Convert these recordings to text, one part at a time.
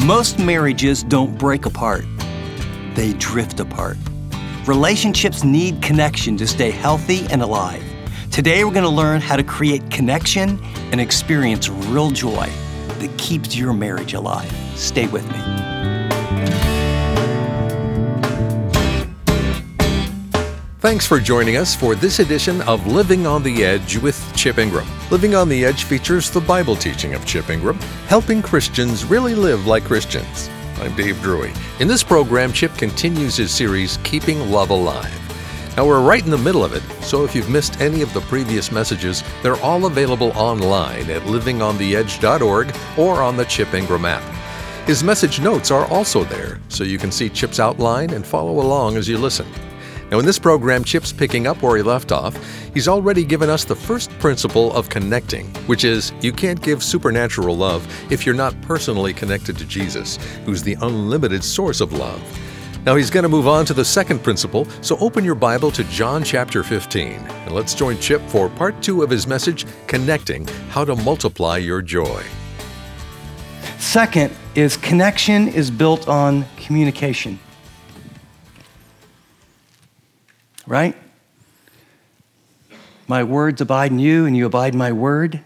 Most marriages don't break apart. They drift apart. Relationships need connection to stay healthy and alive. Today, we're going to learn how to create connection and experience real joy that keeps your marriage alive. Stay with me. Thanks for joining us for this edition of Living on the Edge with Chip Ingram. Living on the Edge features the Bible teaching of Chip Ingram, helping Christians really live like Christians. I'm Dave Drury. In this program, Chip continues his series, Keeping Love Alive. Now, we're right in the middle of it, so if you've missed any of the previous messages, they're all available online at livingontheedge.org or on the Chip Ingram app. His message notes are also there, so you can see Chip's outline and follow along as you listen. Now, in this program, Chip's picking up where he left off. He's already given us the first principle of connecting, which is you can't give supernatural love if you're not personally connected to Jesus, who's the unlimited source of love. Now, he's going to move on to the second principle, so open your Bible to John chapter 15. And let's join Chip for part 2 of his message, Connecting, How to Multiply Your Joy. Second is connection is built on communication. Right? My words abide in you, and you abide in my word.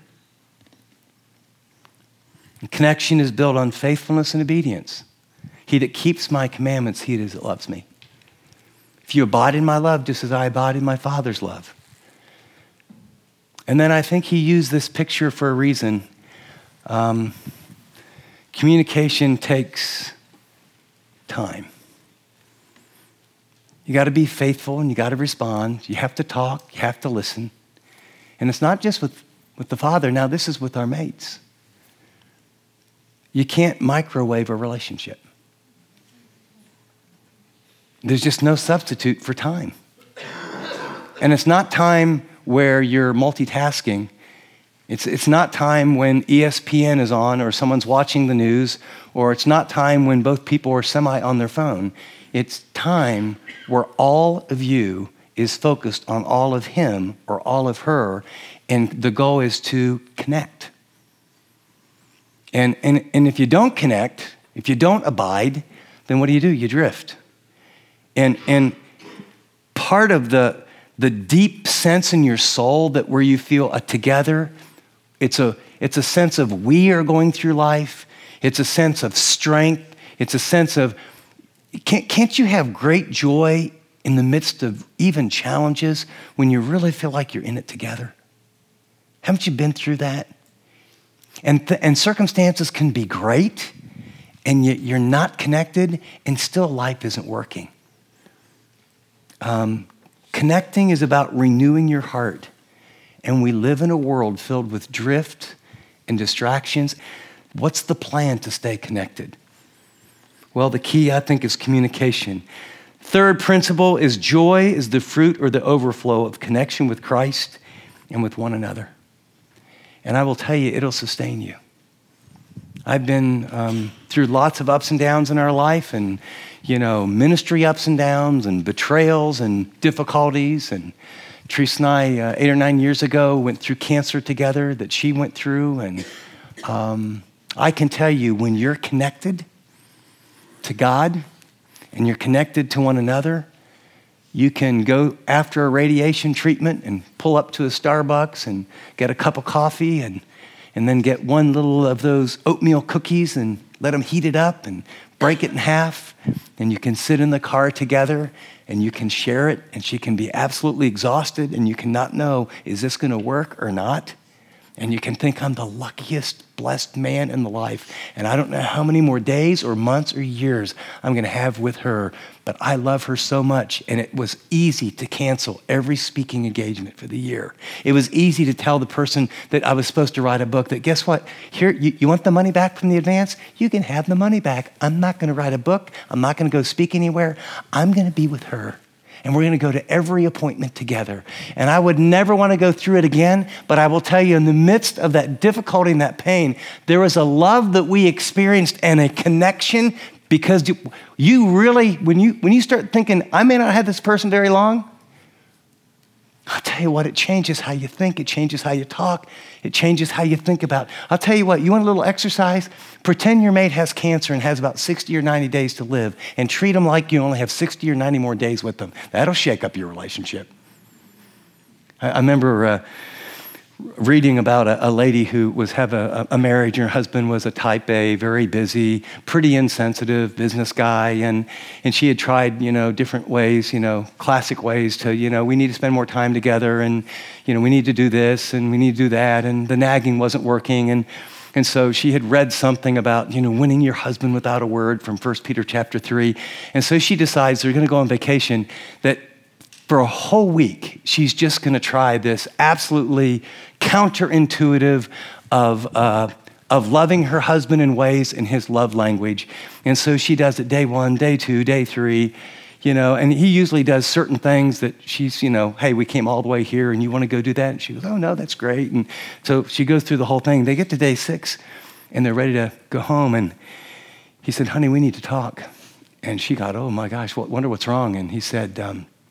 And connection is built on faithfulness and obedience. He that keeps my commandments, he it is that loves me. If you abide in my love, just as I abide in my Father's love. And then I think he used this picture for a reason. Communication takes time. You got to be faithful and you got to respond. You have to talk, you have to listen. And it's not just with the Father. Now, this is with our mates. You can't microwave a relationship. There's just no substitute for time. And it's not time where you're multitasking. It's not time when ESPN is on or someone's watching the news, or it's not time when both people are semi on their phone. It's time where all of you is focused on all of him or all of her, and the goal is to connect. And if you don't connect, if you don't abide, then what do? You drift. And part of the deep sense in your soul that where you feel together, it's a sense of we are going through life. It's a sense of strength. It's a sense of, can't you have great joy in the midst of even challenges when you really feel like you're in it together? Haven't you been through that? And circumstances can be great, and you're not connected, and still life isn't working. Connecting is about renewing your heart, and we live in a world filled with drift and distractions. What's the plan to stay connected? Well, the key, I think, is communication. Third principle is joy is the fruit or the overflow of connection with Christ and with one another. And I will tell you, it'll sustain you. I've been through lots of ups and downs in our life, and, ministry ups and downs and betrayals and difficulties. And Teresa and I, 8 or 9 years ago, went through cancer together that she went through. And I can tell you, when you're connected to God and you're connected to one another, you can go after a radiation treatment and pull up to a Starbucks and get a cup of coffee and then get one little of those oatmeal cookies and let them heat it up and break it in half. And you can sit in the car together and you can share it, and she can be absolutely exhausted and you cannot know, is this going to work or not? And you can think, I'm the luckiest, blessed man in the life. And I don't know how many more days or months or years I'm going to have with her, but I love her so much. And it was easy to cancel every speaking engagement for the year. It was easy to tell the person that I was supposed to write a book that, guess what? Here, you want the money back from the advance? You can have the money back. I'm not going to write a book. I'm not going to go speak anywhere. I'm going to be with her. And we're going to go to every appointment together. And I would never want to go through it again, but I will tell you, in the midst of that difficulty and that pain, there was a love that we experienced and a connection, because you really, when you start thinking, I may not have this person very long, I'll tell you what, it changes how you think. It changes how you talk. It changes how you think about it. I'll tell you what, you want a little exercise? Pretend your mate has cancer and has about 60 or 90 days to live, and treat them like you only have 60 or 90 more days with them. That'll shake up your relationship. I remember reading about a lady who was have a marriage, and her husband was a type A, very busy, pretty insensitive business guy, and she had tried, different ways, classic ways to, we need to spend more time together, and, we need to do this, and we need to do that, and the nagging wasn't working, and so she had read something about, winning your husband without a word from 1 Peter chapter 3, and so she decides they're going to go on vacation, that for a whole week, she's just going to try this absolutely counterintuitive of loving her husband in ways in his love language. And so she does it day 1, day 2, day 3, and he usually does certain things that she's, hey, we came all the way here and you want to go do that? And she goes, oh, no, that's great. And so she goes through the whole thing. They get to day 6 and they're ready to go home. And he said, honey, we need to talk. And she got, oh my gosh, wonder what's wrong. And he said,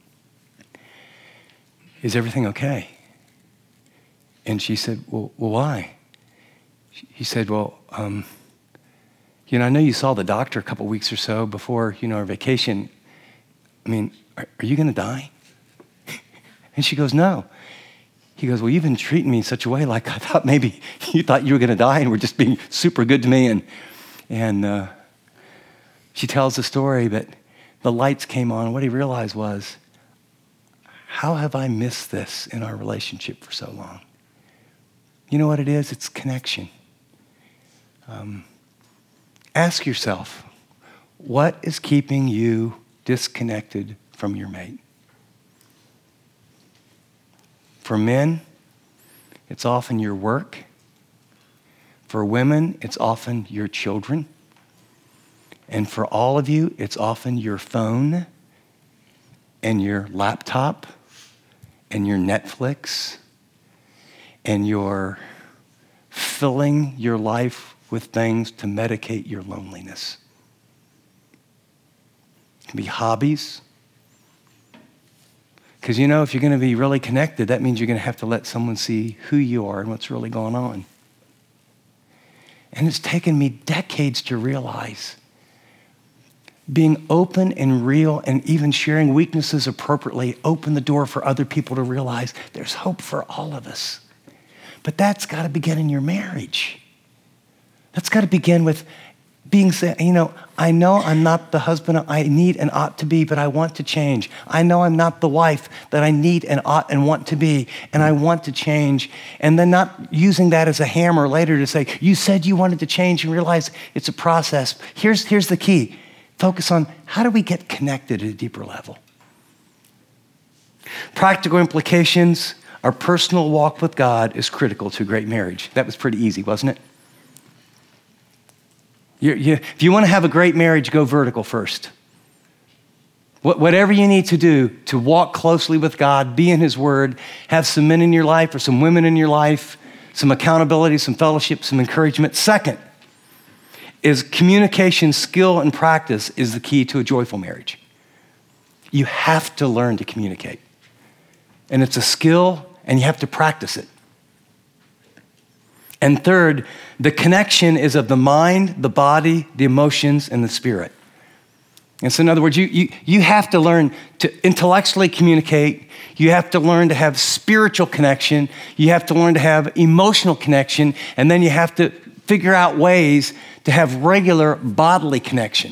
is everything okay? And she said, well, why? He said, well, I know you saw the doctor a couple weeks or so before, our vacation. I mean, are you going to die? And she goes, no. He goes, well, you've been treating me in such a way like I thought maybe you thought you were going to die and were just being super good to me. And she tells the story, but the lights came on. What he realized was, how have I missed this in our relationship for so long? You know what it is? It's connection. Ask yourself, what is keeping you disconnected from your mate? For men, it's often your work. For women, it's often your children. And for all of you, it's often your phone and your laptop and your Netflix, and you're filling your life with things to medicate your loneliness. It can be hobbies. Because if you're going to be really connected, that means you're going to have to let someone see who you are and what's really going on. And it's taken me decades to realize being open and real and even sharing weaknesses appropriately open the door for other people to realize there's hope for all of us. But that's got to begin in your marriage. That's got to begin with being said, I know I'm not the husband I need and ought to be, but I want to change. I know I'm not the wife that I need and ought and want to be, and I want to change. And then not using that as a hammer later to say, you said you wanted to change, and realize it's a process. Here's the key. Focus on how do we get connected at a deeper level. Practical implications, our personal walk with God is critical to a great marriage. That was pretty easy, wasn't it? If you want to have a great marriage, go vertical first. Whatever you need to do to walk closely with God, be in his word, have some men in your life or some women in your life, some accountability, some fellowship, some encouragement. Second, is communication skill and practice is the key to a joyful marriage. You have to learn to communicate. And it's a skill, and you have to practice it. And third, the connection is of the mind, the body, the emotions, and the spirit. And so in other words, you have to learn to intellectually communicate. You have to learn to have spiritual connection. You have to learn to have emotional connection. And then you have to figure out ways to have regular bodily connection.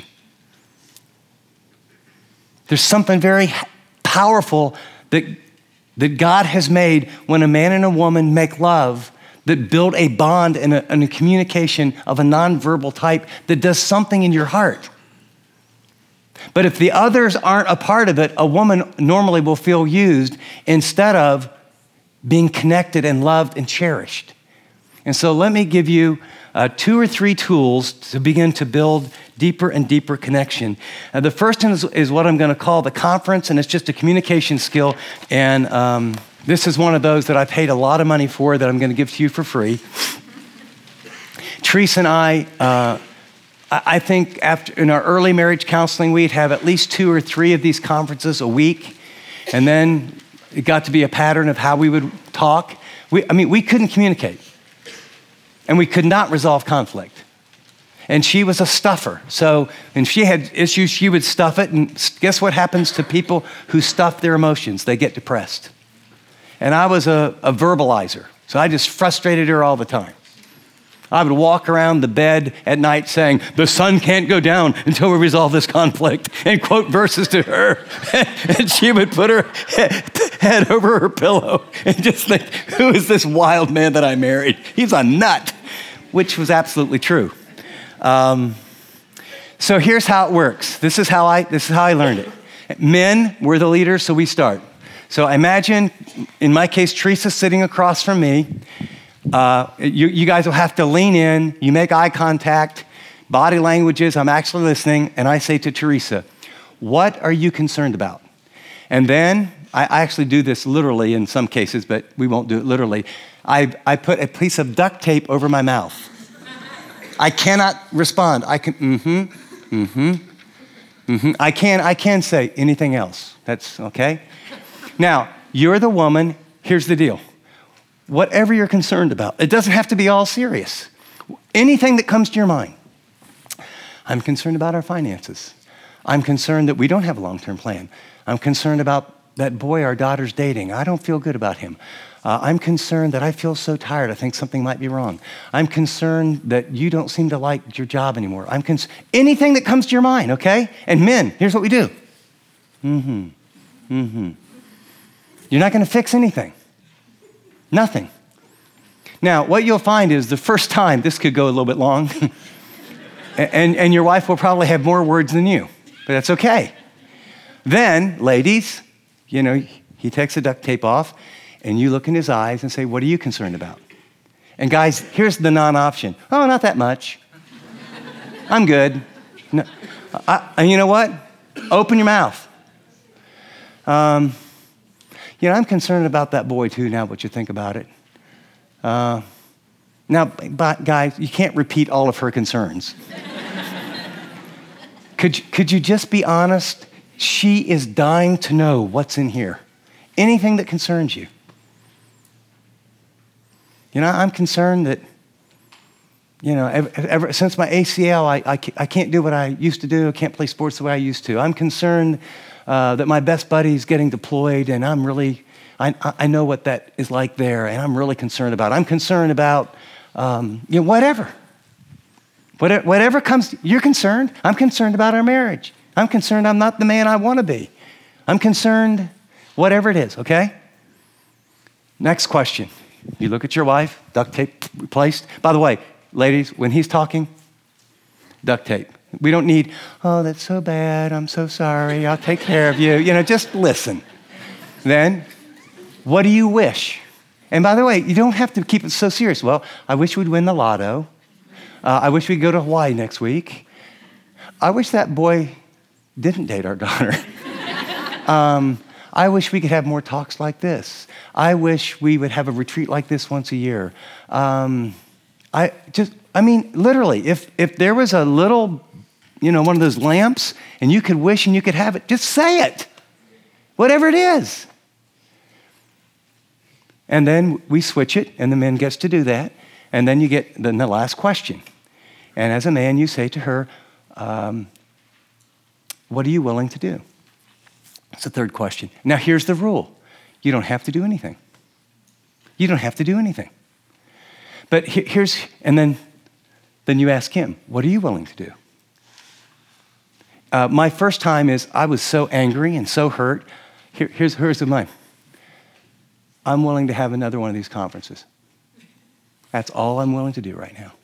There's something very powerful that God has made when a man and a woman make love that build a bond and a communication of a nonverbal type that does something in your heart. But if the others aren't a part of it, a woman normally will feel used instead of being connected and loved and cherished. And so let me give you 2 or 3 tools to begin to build deeper and deeper connection. The first one is what I'm going to call the conference, and it's just a communication skill. And this is one of those that I paid a lot of money for that I'm going to give to you for free. Teresa and I think in our early marriage counseling, we'd have at least 2 or 3 of these conferences a week. And then It got to be a pattern of how we would talk. We couldn't communicate. And we could not resolve conflict. And she was a stuffer. So when she had issues, she would stuff it. And guess what happens to people who stuff their emotions? They get depressed. And I was a verbalizer. So I just frustrated her all the time. I would walk around the bed at night saying, the sun can't go down until we resolve this conflict, and quote verses to her. And she would put her head over her pillow and just think, who is this wild man that I married? He's a nut, which was absolutely true. So here's how it works. This is how I learned it. Men, we're the leaders, so we start. So imagine, in my case, Teresa sitting across from me. You guys will have to lean in. You make eye contact, body languages. I'm actually listening, and I say to Teresa, what are you concerned about? And then, I actually do this literally in some cases, but we won't do it literally. I put a piece of duct tape over my mouth. I cannot respond. I can, I can say anything else. That's okay. Now, you're the woman. Here's the deal. Whatever you're concerned about, it doesn't have to be all serious. Anything that comes to your mind. I'm concerned about our finances. I'm concerned that we don't have a long-term plan. I'm concerned about that boy our daughter's dating. I don't feel good about him. I'm concerned that I feel so tired. I think something might be wrong. I'm concerned that you don't seem to like your job anymore. Anything that comes to your mind, okay? And men, here's what we do. You're not going to fix anything. Nothing. Now, what you'll find is the first time, this could go a little bit long, and your wife will probably have more words than you, but that's okay. Then, ladies, he takes the duct tape off, and you look in his eyes and say, what are you concerned about? And guys, here's the non-option. Oh, not that much. I'm good. No, and you know what? Open your mouth. I'm concerned about that boy too, now what you think about it. Now, but guys, you can't repeat all of her concerns. Could you just be honest? She is dying to know what's in here. Anything that concerns you. I'm concerned that, ever since my ACL, I can't do what I used to do. I can't play sports the way I used to. I'm concerned that my best buddy's getting deployed, and I know what that is like there, and I'm really concerned about it. I'm concerned about, whatever. Whatever comes, you're concerned. I'm concerned about our marriage. I'm concerned I'm not the man I want to be. I'm concerned, whatever it is, okay? Next question. You look at your wife, duct tape replaced. By the way, ladies, when he's talking, duct tape. We don't need, oh, that's so bad. I'm so sorry. I'll take care of you. Just listen. Then, what do you wish? And by the way, you don't have to keep it so serious. Well, I wish we'd win the lotto. I wish we'd go to Hawaii next week. I wish that boy didn't date our daughter. I wish we could have more talks like this. I wish we would have a retreat like this once a year. Literally, if there was a little, one of those lamps, and you could wish and you could have it, just say it. Whatever it is. And then we switch it, and the man gets to do that. And then you get the last question. And as a man, you say to her, what are you willing to do? That's the third question. Now, here's the rule. You don't have to do anything. You don't have to do anything. But then you ask him, what are you willing to do? My first time is I was so angry and so hurt. Here's mine. I'm willing to have another one of these conferences. That's all I'm willing to do right now.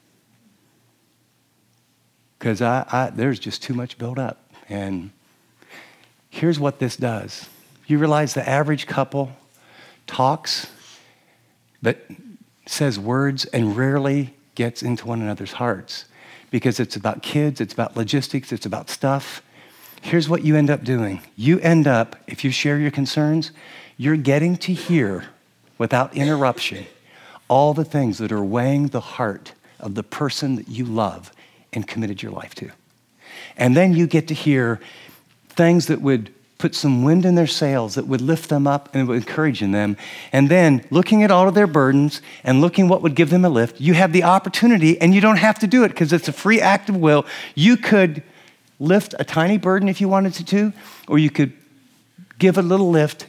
Because there's just too much built up. And here's what this does. You realize the average couple talks, but says words and rarely gets into one another's hearts because it's about kids, it's about logistics, it's about stuff. Here's what you end up doing. You end up, if you share your concerns, you're getting to hear without interruption all the things that are weighing the heart of the person that you love and committed your life to. And then you get to hear things that would put some wind in their sails that would lift them up and would encourage them. And then looking at all of their burdens and looking what would give them a lift, you have the opportunity, and you don't have to do it because it's a free act of will. You could lift a tiny burden if you wanted to, or you could give a little lift.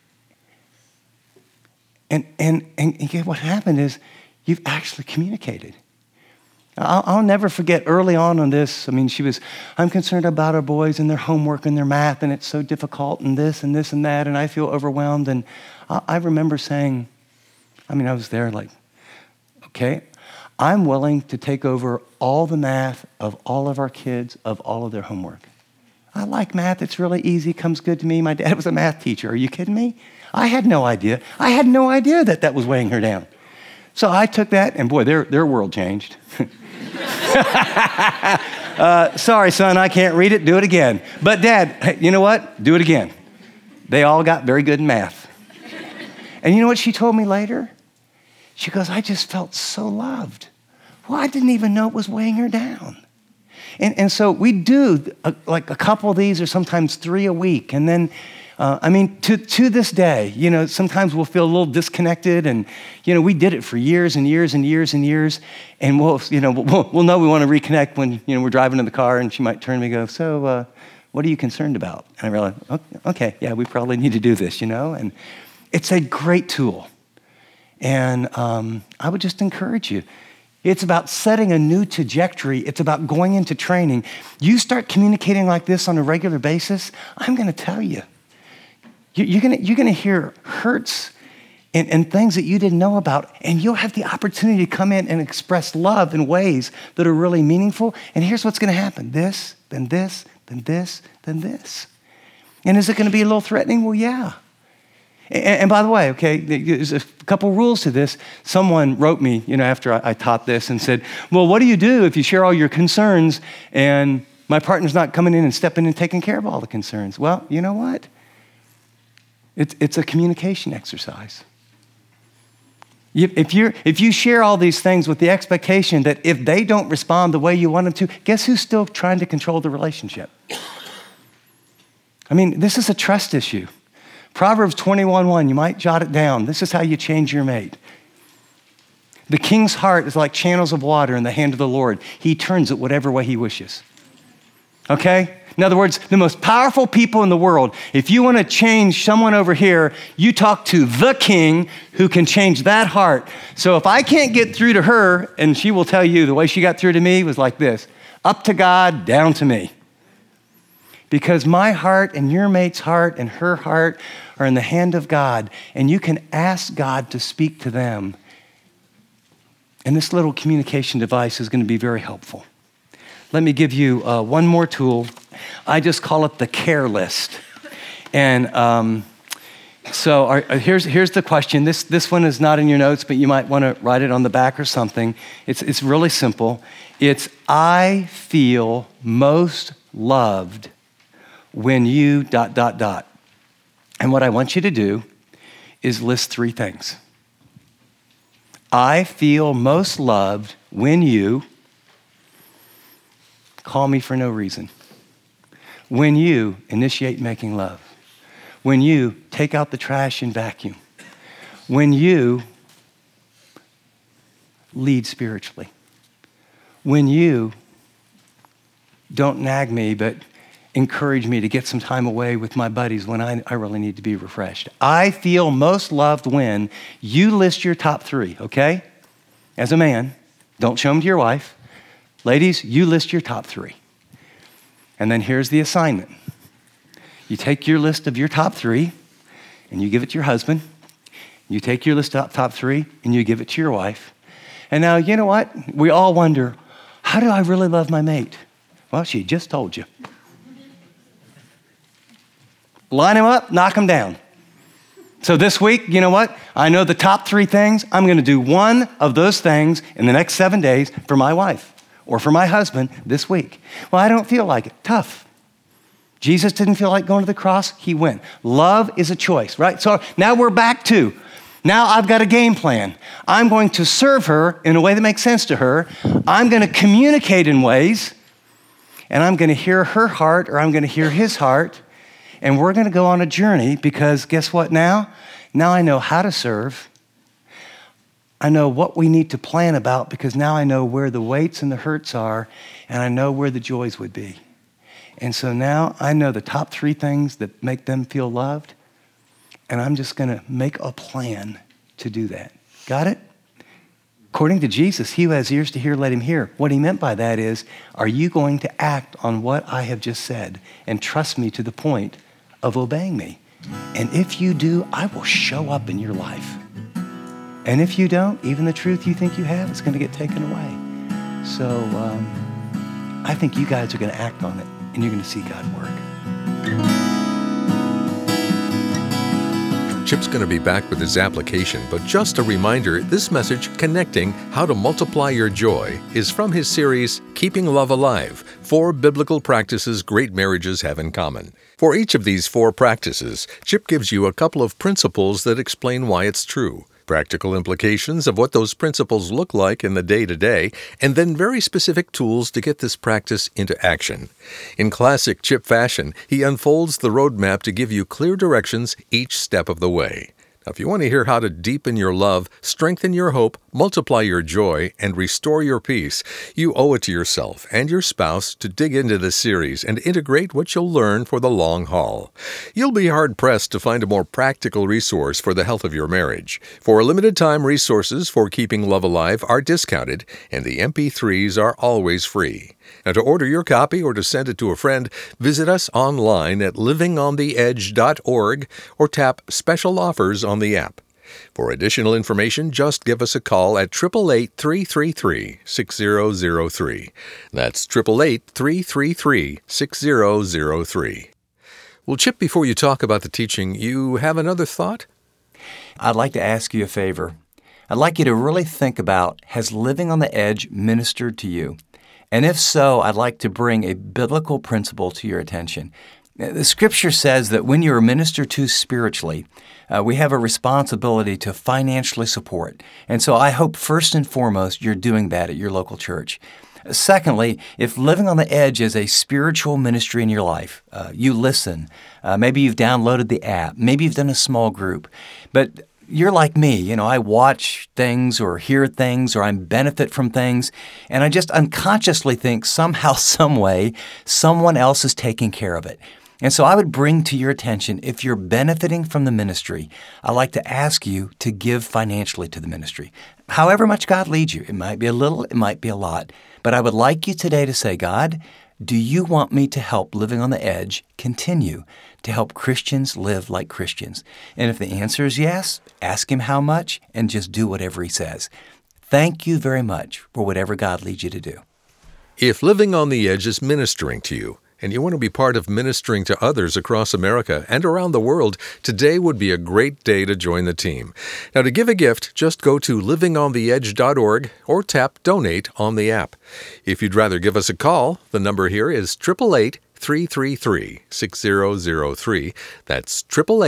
And what happened is you've actually communicated. I'll never forget early on this. I mean, I'm concerned about our boys and their homework and their math, and it's so difficult, and this and this and that, and I feel overwhelmed. And I remember saying, I was there like, okay, I'm willing to take over all the math of all of our kids, of all of their homework. I like math. It's really easy, comes good to me. My dad was a math teacher. Are you kidding me? I had no idea. I had no idea that was weighing her down. So I took that, and boy, their world changed. Sorry, son, I can't read it. Do it again. But Dad, you know what? Do it again. They all got very good in math. And you know what she told me later? She goes, I just felt so loved. Well, I didn't even know it was weighing her down. And so we do like a couple of these, or sometimes 3 a week. And then, to this day, sometimes we'll feel a little disconnected, and, we did it for years and years and years and years. And we'll know we want to reconnect when, we're driving in the car, and she might turn to me and go, so what are you concerned about? And I realize, okay, yeah, we probably need to do this, and it's a great tool. And I would just encourage you. It's about setting a new trajectory. It's about going into training. You start communicating like this on a regular basis, I'm going to tell you, you're going to hear hurts and things that you didn't know about, and you'll have the opportunity to come in and express love in ways that are really meaningful. And here's what's going to happen. This, then this, then this, then this. And is it going to be a little threatening? Well, yeah. And by the way, okay, there's a couple rules to this. Someone wrote me, after I taught this and said, well, what do you do if you share all your concerns and my partner's not coming in and stepping in and taking care of all the concerns? Well, you know what? It's a communication exercise. If you share all these things with the expectation that if they don't respond the way you want them to, guess who's still trying to control the relationship? This is a trust issue. Proverbs 21:1, you might jot it down. This is how you change your mate. The king's heart is like channels of water in the hand of the Lord. He turns it whatever way he wishes. Okay? In other words, the most powerful people in the world, if you want to change someone over here, you talk to the king who can change that heart. So if I can't get through to her, and she will tell you the way she got through to me was like this: up to God, down to me. Because my heart and your mate's heart and her heart are in the hand of God, and you can ask God to speak to them. And this little communication device is going to be very helpful. Let me give you one more tool. I just call it the care list. And here's the question. This one is not in your notes, but you might want to write it on the back or something. It's really simple. It's, I feel most loved when you ... And what I want you to do is list 3 things. I feel most loved when you call me for no reason. When you initiate making love. When you take out the trash and vacuum. When you lead spiritually. When you don't nag me, but encourage me to get some time away with my buddies when I really need to be refreshed. I feel most loved when you list your top 3, okay? As a man, don't show them to your wife. Ladies, you list your top 3. And then here's the assignment. You take your list of your top 3 and you give it to your husband. You take your list of top 3 and you give it to your wife. And now, you know what? We all wonder, how do I really love my mate? Well, she just told you. Line them up, knock them down. So this week, you know what? I know the top 3 things. I'm going to do one of those things in the next 7 days for my wife or for my husband this week. Well, I don't feel like it. Tough. Jesus didn't feel like going to the cross. He went. Love is a choice, right? So now we're back to, now I've got a game plan. I'm going to serve her in a way that makes sense to her. I'm going to communicate in ways, and I'm going to hear her heart or I'm going to hear his heart. And we're going to go on a journey because guess what now? Now I know how to serve. I know what we need to plan about because now I know where the weights and the hurts are, and I know where the joys would be. And so now I know the top 3 things that make them feel loved, and I'm just going to make a plan to do that. Got it? According to Jesus, he who has ears to hear, let him hear. What he meant by that is, are you going to act on what I have just said and trust me to the point of obeying me? And if you do, I will show up in your life. And if you don't, even the truth you think you have is going to get taken away. So I think you guys are going to act on it, and you're going to see God work. Chip's going to be back with his application, but just a reminder, this message, Connecting How to Multiply Your Joy, is from his series, Keeping Love Alive, 4 Biblical Practices Great Marriages Have in Common. For each of these 4 practices, Chip gives you a couple of principles that explain why it's true, practical implications of what those principles look like in the day-to-day, and then very specific tools to get this practice into action. In classic Chip fashion, he unfolds the roadmap to give you clear directions each step of the way. Now, if you want to hear how to deepen your love, strengthen your hope, multiply your joy, and restore your peace, you owe it to yourself and your spouse to dig into this series and integrate what you'll learn for the long haul. You'll be hard-pressed to find a more practical resource for the health of your marriage. For a limited time, resources for Keeping Love Alive are discounted, and the MP3s are always free. Now, to order your copy or to send it to a friend, visit us online at livingontheedge.org or tap Special Offers on the app. For additional information, just give us a call at 888-333-6003. That's 888-333-6003. Well, Chip, before you talk about the teaching, you have another thought? I'd like to ask you a favor. I'd like you to really think about, has living on the edge ministered to you? And if so, I'd like to bring a biblical principle to your attention. The Scripture says that when you're ministered to spiritually, we have a responsibility to financially support. And so I hope first and foremost you're doing that at your local church. Secondly, if living on the edge is a spiritual ministry in your life, you listen. Maybe you've downloaded the app. Maybe you've done a small group. But you're like me, I watch things or hear things or I benefit from things, and I just unconsciously think somehow, some way, someone else is taking care of it. And so I would bring to your attention, if you're benefiting from the ministry, I'd like to ask you to give financially to the ministry. However much God leads you. It might be a little, it might be a lot. But I would like you today to say, God, do you want me to help Living on the Edge continue to help Christians live like Christians? And if the answer is yes, ask Him how much and just do whatever He says. Thank you very much for whatever God leads you to do. If Living on the Edge is ministering to you, and you want to be part of ministering to others across America and around the world, today would be a great day to join the team. Now, to give a gift, just go to livingontheedge.org or tap Donate on the app. If you'd rather give us a call, the number here is 888-333-6003. That's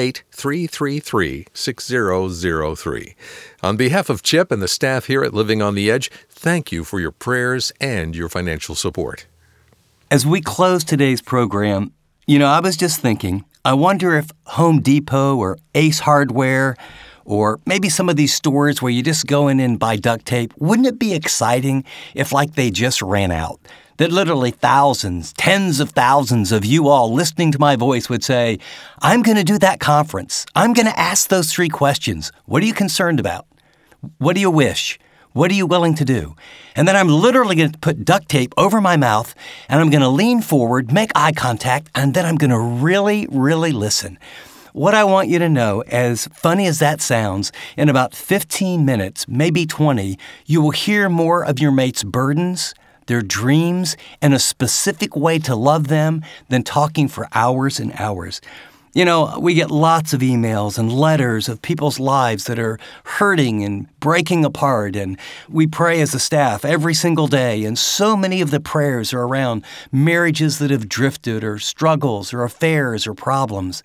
888-333-6003. On behalf of Chip and the staff here at Living on the Edge, thank you for your prayers and your financial support. As we close today's program, I was just thinking, I wonder if Home Depot or Ace Hardware or maybe some of these stores where you just go in and buy duct tape, wouldn't it be exciting if they just ran out? That literally thousands, tens of thousands of you all listening to my voice would say, I'm going to do that conference. I'm going to ask those 3 questions. What are you concerned about? What do you wish? What are you willing to do? And then I'm literally going to put duct tape over my mouth, and I'm going to lean forward, make eye contact, and then I'm going to really, really listen. What I want you to know, as funny as that sounds, in about 15 minutes, maybe 20, you will hear more of your mate's burdens, their dreams, and a specific way to love them than talking for hours and hours. We get lots of emails and letters of people's lives that are hurting and breaking apart, and we pray as a staff every single day, and so many of the prayers are around marriages that have drifted or struggles or affairs or problems.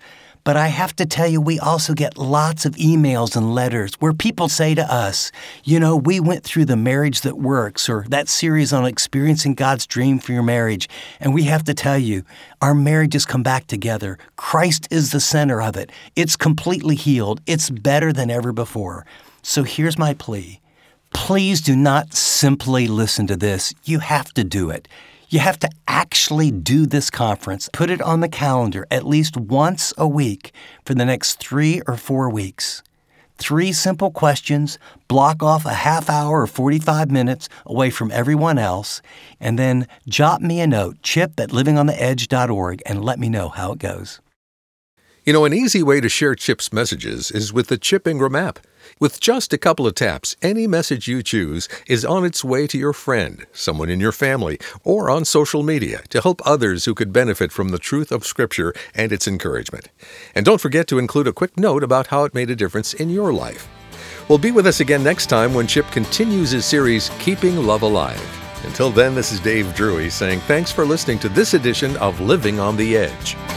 But I have to tell you, we also get lots of emails and letters where people say to us, we went through The Marriage That Works, or that series on experiencing God's dream for your marriage, and we have to tell you, our marriage has come back together. Christ is the center of it. It's completely healed. It's better than ever before. So here's my plea. Please do not simply listen to this. You have to do it. You have to actually do this conference. Put it on the calendar at least once a week for the next 3 or 4 weeks. 3 simple questions, block off a half hour or 45 minutes away from everyone else, and then jot me a note, chip@livingontheedge.org, and let me know how it goes. An easy way to share Chip's messages is with the Chip Ingram app. With just a couple of taps, any message you choose is on its way to your friend, someone in your family, or on social media to help others who could benefit from the truth of Scripture and its encouragement. And don't forget to include a quick note about how it made a difference in your life. Well, be with us again next time when Chip continues his series, Keeping Love Alive. Until then, this is Dave Drury saying thanks for listening to this edition of Living on the Edge.